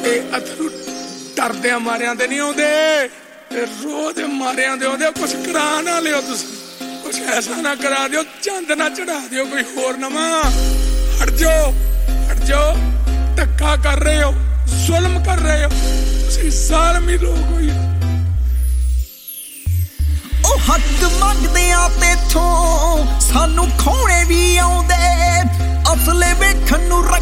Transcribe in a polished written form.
ਇਹ ਅਥਰੂ ਡਰਦਿਆਂ ਮਾਰਿਆਂ ਦੇ ਨਹੀਂ ਆਉਂਦੇ, ਤੇ ਰੋਜ਼ ਮਾਰਿਆਂ ਦੇ ਆਉਂਦੇ। ਕੁਛ ਕਰਾ ਨਾ ਲਿਓ ਤੁਸੀਂ, ਕੁਛ ਐਸਾ ਨਾ ਕਰਾ ਦਿਓ, ਚੰਦ ਨਾ ਚੜਾ ਦਿਓ ਕੋਈ ਹੋਰ ਨਵਾਂ। ਹਟ ਜਾਓ, ਹਟ ਜਾਓ, ਧੱਕਾ ਕਰ ਰਹੇ ਹੋ, ਜ਼ੁਲਮ ਕਰ ਰਹੇ ਹੋ ਤੁਸੀਂ, ਜ਼ਾਲਮੀ ਲੋਕ ਹੋਈ। ਉਹ ਹੱਕ ਮੰਗਦੇ ਆ ਤੇਥੋਂ, ਸਾਨੂੰ ਖੋਣੇ ਵੀ ਆਉਂਦੇ, ਅਸਲੇ ਵੇਖਣ ਨੂੰ